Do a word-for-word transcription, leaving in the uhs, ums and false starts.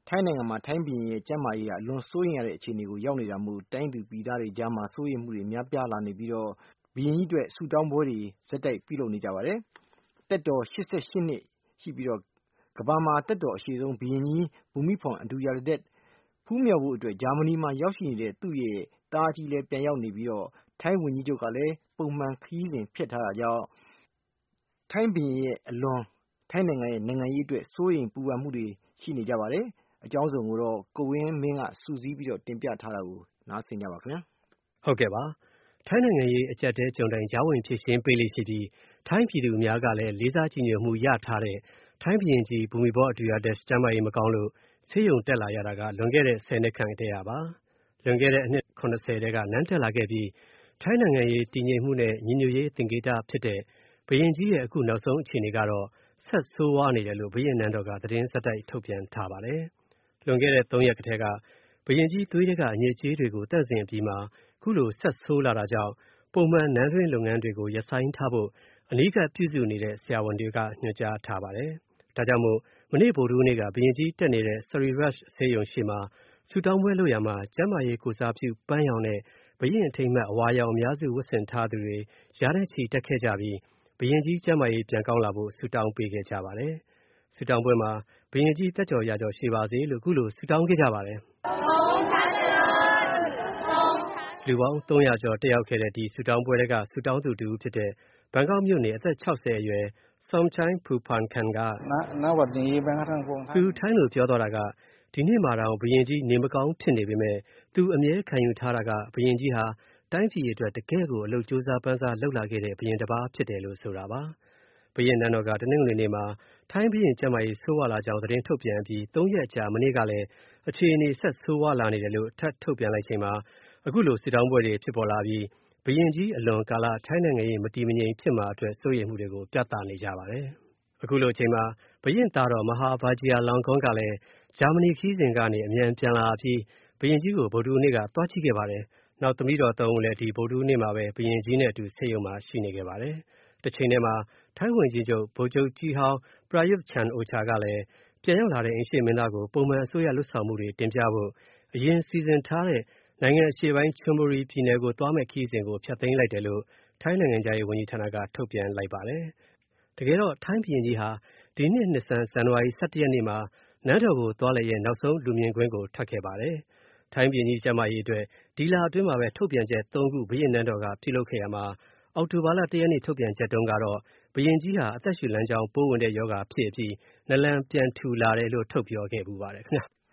ထိုင်းနိုင်ငံမှာထိုင်းဘုရင်ရဲ့ကျန်းမာရေးဟာအလွန်စိုးရိမ်ရတဲ့အခြေအနေကိုရောက်နေတာမို့တိုင်းသူပြည်သားတွေကြားမှာစိုးရိမ်မှုတွေများပြားလာနေပြီးတော့ဘုရင်ကြီးအတွက်ဆုတောင်းပွဲတွေဆက်တိုက်ပြုလုပ်နေကြပါတယ်။သက်တော်၈၈နှစ်ရှိပြီးတော့ကမ္ဘာမှာသက်တော်အရှည်ဆုံးဘုရင်ကြီးဘူမိဖွန်အဒူယာဒက်ဖူးမြော်ဖို့အတွက်ဂျာမနီမှာရောက်ရှိနေတဲ့သူ့ရဲ့သားကြီးလည်းပြန်ရောက်နေပြီးတော့ထိုင်းဝန်ကြီးချုပ်ကလည်းပုံမှန်ခရီးစဉ်ဖြစ်ထားတာကြောင့်ထိုင်းဘုရင်ရဲ့အလွန်ထိုင်းနိုင်ငံရဲ့နိုင်ငံရေးအတွက်စိုးရိမ်ပူပန်မှုတွေရှိနေကြပါတယ်။အကြောင်းစုံကိုတော့ကိုဝင်းမင်းကစူးစီးပြီးတော့တင်ပြထားတာကိုနားဆင်ကြပါခင်ဗျာ။ဟုတ်ကဲ့ပါ။ထိုင်းနိုင်ငံရေးအကြက်တဲကြုံတိုင်းဂျာဝင်ဖြစ်ရှင်းပေးလိရှိပြီးထိုင်းပြည်သူအများကလည်းလေးစားကြည်ညိုမှုရထားတဲ့ထိုင်းဘုရင်ကြီးဘူမိဘောအဒူယာဒက်ကျမ်းမာရေးမကောင်းလို့ဆေးရုံတက်လာရတာကလွန်ခဲ့တဲ့ဆယ်နှစ်ခန့်တည်းရပါ။လွန်ခဲ့တဲ့အနှစ်ခုနှစ်ဆယ်တည်းကနန်းတက်လာခဲ့ပြီးထိုင်းနိုင်ငံရေးတည်ငြိမ်မှုနဲ့ညီညွတ်ရေးသင်္ကေတဖြစ်တဲ့ဘုရင်ကြီးရဲ့အခုနောက်ဆုံးအခြေအနေကတော့ဆက်ဆိုးဝါးနေတယ်လို့ဘုရင်နန်းတော်ကသတင်းစက်တိုက်ထုတ်ပြန်ထားပါတယ်။လွန်ခဲ့တဲ့သုံးရက်ကတည်းကဘုရင်ကြီးသွေးတွေကအညစ်အကြေးတွေကိုတန့်စင်အပြီးမှာခုလိုဆက်ဆိုးလာတာကြောင့်ပုံမှန်နန်းတွင်းလုပ်ငန်းတွေကိုရပ်ဆိုင်းထားဖို့အနီးကပ်ပြုစုနေတဲ့ဆရာဝန်တွေကညွှန်ကြားထားပါတယ်။ဒါကြောင့်မို့မနေ့ဗုဒ္ဓဟူးနေ့ကဘုရင်ကြီးတက်နေတဲ့ Sariraj ဆေးရုံရှိမှာဆုတောင်းပွဲလုပ်ရမှာကျန်းမာရေးကိုစားပြုပန်းရောင်နဲ့ဘုရင်အထိမ်းအမှတ်အဝါရောင်အများစုဝတ်ဆင်ထားသူတွေရာနဲ့ချီတက်ခဲ့ကြပြီးဘုရင်ကြီးကျန်းမာရေးပြန်ကောင်းလာဖို့ဆုတောင်းပေးခဲ့ကြပါတယ်။ဆုတောင်းပွဲမှာဘုရင်ကြီးသက်ကျော်ရာကျော်ရှည်ပါစေလို့ခုလိုဆုတောင်းခဲ့ကြပါတယ်။လူပေါင်းသုံးရာကျော်တက်ရောက်ခဲ့တဲ့ဒီဆုတောင်းပွဲတွေကဆုတောင်းသူတူဖြစ်တဲ့ဘန်ကောက်မြို့နေအသက်ခြောက်ဆယ်အရွယ် Somchai Phuphankham ကသူထိုင်းလိုပြောသွားတာကဒီနေ့မှာတော့ဘုရင်ကြီးနေမကောင်းဖြစ်နေပေမဲ့သူအမြဲခံယူထားတာကဘုရင်ကြီးဟာတိုင်းပြည်အတွက်တကယ့်ကိုအလုပ်ကြိုးစားပန်းစားလုပ်လာခဲ့တဲ့ဘုရင်တစ်ပါးဖြစ်တယ်လို့ဆိုတာပါ။ဘုရင်နန်းတော်ကတနင်္ဂနွေနေ့မှာထိုင်းဘုရင်ကျန်းမာရေးဆိုးဝါးလာကြောင်းသတင်းထုတ်ပြန်ပြီးသုံးရက်ကြာမနေ့ကလည်းအခြေအနေဆက်ဆိုးဝါးလာနေတယ်လို့ထပ်ထုတ်ပြန်လိုက်ချိန်မှာအခုလိုစစ်တောင်းပွဲတွေဖြစ်ပေါ်လာပြီးဘုရင်ကြီးအလွန်ကာလထိုင်းနိုင်ငံရေးမတည်မငြိမ်ဖြစ်မှာအတွက်စိုးရိမ်မှုတွေကိုပြသနေကြပါတယ်။အခုလိုအချိန်မှာဘုရင်သားတော်မဟာဗာဂျီယာလောင်ကွန်းကလည်းဂျာမနီခရီးစဉ်ကနေအမြန်ပြန်လာပြီးဘုရင်ကြီးကိုဗုဒ္ဓဟူးနေ့ကသွားကြည့်ခဲ့ပါတယ်။နောက်သမီးတော်သုံးဦးလည်းဒီဗုဒ္ဓဟူးနေ့မှာပဲဘုရင်ကြီးနဲ့အတူဆေးရုံမှာရှိနေခဲ့ပါတယ်။တစ်ချိန်တည်းမှာထိုင်းဝန်ကြီးချုပ်ဗိုလ်ချုပ်ကြီးဟောင်းပရာယုတ်ချန်အိုချာကလည်းပြန်ရောက်လာတဲ့အိမ်ရှေ့မင်းသားကိုပုံမှန်အစိုးရလွတ်ဆောင်မှုတွေတင်ပြဖို့အရင်စီစဉ်ထားတဲ့နိုင်ငံအရှေ့ပိုင်းချွန်ဘူရီပြည်နယ်ကိုသွားမဲ့ခရီးစဉ်ကိုဖျက်သိမ်းလိုက်တယ်လို့ထိုင်းနိုင်ငံသားရေးဝန်ကြီးဌာနကထုတ်ပြန်လိုက်ပါတယ်။တကယ်တော့ထိုင်းဘုရင်ကြီးဟာဒီနှစ်နှစ်ဆန်းဇန်နဝါရီလ ၁၁ ရက်နေ့မှာနန်းတော်ကိုသွားလည်ရဲ့နောက်ဆုံးလူမြင်ကွင်းကိုထွက်ခဲ့ပါတယ်။ထိုင်းဘုရင်ကြီးကျန်းမာရေးအတွက်ဒီလအတွင်းမှာပဲထုတ်ပြန်ချက်သုံးခုဘုရင်နန်းတော်ကပြုလုပ်ခဲ့ရမှာအောက်တိုဘာလ၁ရက်နေ့ထုတ်ပြန်ချက်တုန်းကတော့ဘုရင်ကြီးဟာအသက်ရှူလမ်းကြောင်းပိုးဝင်တဲ့ရောဂါဖြစ်ပြီးနလန်ပြန်ထူလာတယ်လို့ထုတ်ပြောခဲ့ပူပါတယ်ခင်ဗျာ။